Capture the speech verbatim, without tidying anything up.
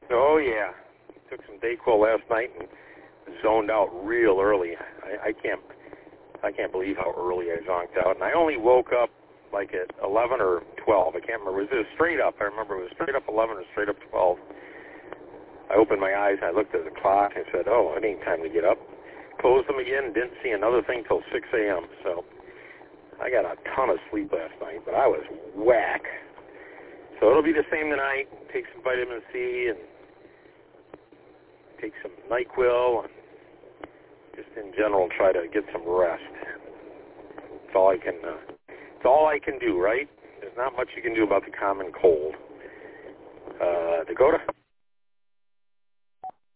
Oh, yeah. Took some Dayquil last night and zoned out real early. I, I can't I can't believe how early I zonked out. And I only woke up like at eleven or twelve. I can't remember. It was straight up. I remember it was straight up eleven or straight up twelve. I opened my eyes and I looked at the clock and said, oh, it ain't time to get up. Closed them again, didn't see another thing till six a.m. So I got a ton of sleep last night, but I was whack. So it'll be the same tonight. Take some vitamin C and take some NyQuil and just in general try to get some rest. It's all I can. Uh, it's all I can do, right? There's not much you can do about the common cold. Uh, Dakota.